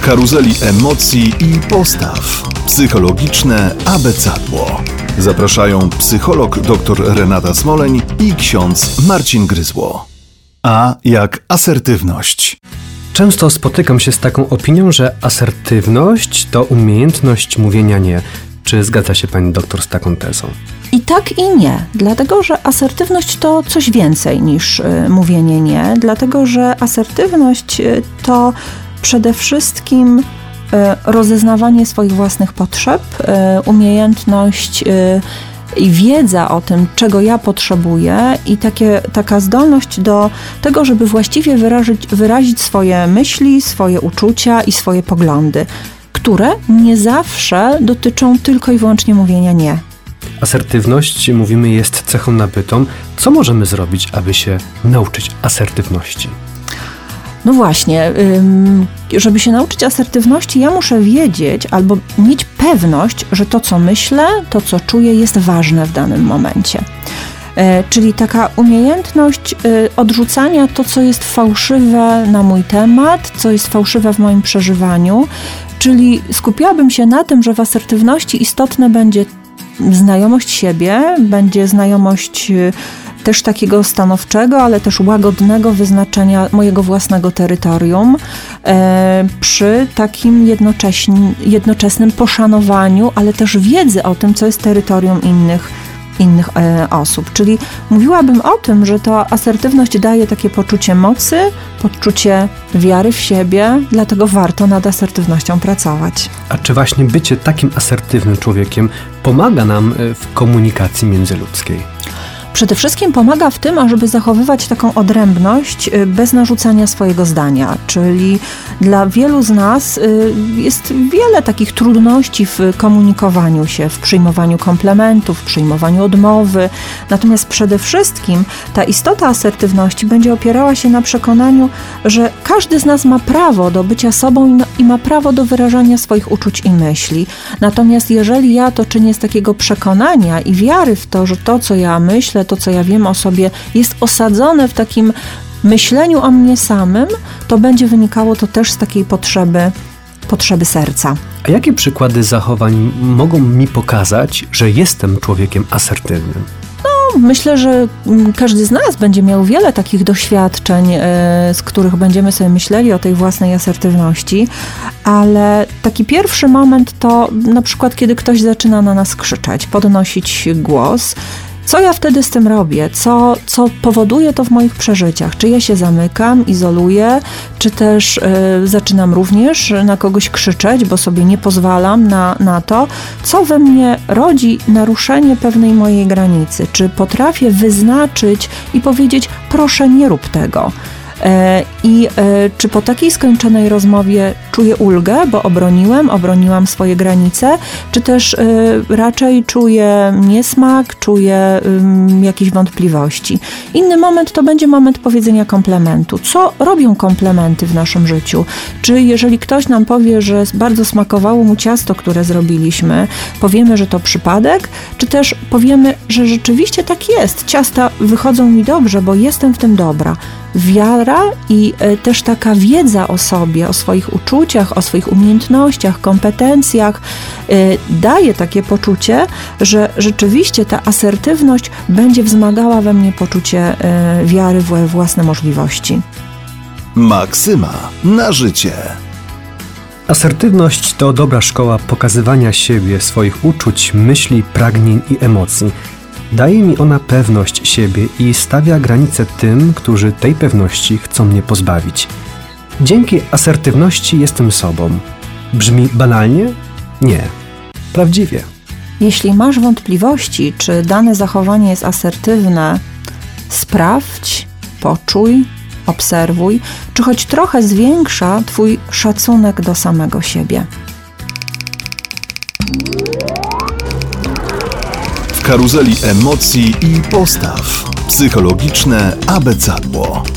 karuzeli emocji i postaw. Psychologiczne abecadło. Zapraszają psycholog dr Renata Smoleń i ksiądz Marcin Gryzło. A jak asertywność. Często spotykam się z taką opinią, że asertywność to umiejętność mówienia nie. Czy zgadza się pani doktor z taką tezą? I tak i nie, dlatego że asertywność to coś więcej niż mówienie nie, dlatego że asertywność to przede wszystkim rozeznawanie swoich własnych potrzeb, umiejętność i wiedza o tym, czego ja potrzebuję i taka zdolność do tego, żeby właściwie wyrazić swoje myśli, swoje uczucia i swoje poglądy, które nie zawsze dotyczą tylko i wyłącznie mówienia nie. Asertywność, mówimy, jest cechą nabytą. Co możemy zrobić, aby się nauczyć asertywności? No właśnie, żeby się nauczyć asertywności, ja muszę wiedzieć albo mieć pewność, że to, co myślę, to, co czuję, jest ważne w danym momencie. Czyli taka umiejętność odrzucania to, co jest fałszywe na mój temat, co jest fałszywe w moim przeżywaniu, czyli skupiłabym się na tym, że w asertywności istotne będzie znajomość siebie, będzie znajomość też takiego stanowczego, ale też łagodnego wyznaczenia mojego własnego terytorium przy takim jednoczesnym poszanowaniu, ale też wiedzy o tym, co jest terytorium innych osób. Czyli mówiłabym o tym, że ta asertywność daje takie poczucie mocy, poczucie wiary w siebie, dlatego warto nad asertywnością pracować. A czy właśnie bycie takim asertywnym człowiekiem pomaga nam w komunikacji międzyludzkiej? Przede wszystkim pomaga w tym, ażeby zachowywać taką odrębność bez narzucania swojego zdania, czyli dla wielu z nas jest wiele takich trudności w komunikowaniu się, w przyjmowaniu komplementów, w przyjmowaniu odmowy, natomiast przede wszystkim ta istota asertywności będzie opierała się na przekonaniu, że każdy z nas ma prawo do bycia sobą i ma prawo do wyrażania swoich uczuć i myśli. Natomiast jeżeli ja to czynię z takiego przekonania i wiary w to, że to, co ja myślę, to, co ja wiem o sobie, jest osadzone w takim myśleniu o mnie samym, to będzie wynikało to też z takiej potrzeby serca. A jakie przykłady zachowań mogą mi pokazać, że jestem człowiekiem asertywnym? Myślę, że każdy z nas będzie miał wiele takich doświadczeń, z których będziemy sobie myśleli o tej własnej asertywności, ale taki pierwszy moment to na przykład, kiedy ktoś zaczyna na nas krzyczeć, podnosić głos. Co ja wtedy z tym robię? Co powoduje to w moich przeżyciach? Czy ja się zamykam, izoluję, czy też zaczynam również na kogoś krzyczeć, bo sobie nie pozwalam na to? Co we mnie rodzi naruszenie pewnej mojej granicy? Czy potrafię wyznaczyć i powiedzieć, proszę nie rób tego? Czy po takiej skończonej rozmowie czuję ulgę, bo obroniłam swoje granice, czy też raczej czuję niesmak, czuję jakieś wątpliwości. Inny moment to będzie moment powiedzenia komplementu. Co robią komplementy w naszym życiu? Czy jeżeli ktoś nam powie, że bardzo smakowało mu ciasto, które zrobiliśmy, powiemy, że to przypadek, czy też powiemy, że rzeczywiście tak jest. Ciasta wychodzą mi dobrze, bo jestem w tym dobra. Wiara i też taka wiedza o sobie, o swoich uczuciach, o swoich umiejętnościach, kompetencjach daje takie poczucie, że rzeczywiście ta asertywność będzie wzmagała we mnie poczucie wiary we własne możliwości. Maksyma na życie. Asertywność to dobra szkoła pokazywania siebie, swoich uczuć, myśli, pragnień i emocji. Daje mi ona pewność siebie i stawia granice tym, którzy tej pewności chcą mnie pozbawić. Dzięki asertywności jestem sobą. Brzmi banalnie? Nie. Prawdziwie. Jeśli masz wątpliwości, czy dane zachowanie jest asertywne, sprawdź, poczuj, obserwuj, czy choć trochę zwiększa Twój szacunek do samego siebie. W karuzeli emocji i postaw. Psychologiczne abecadło.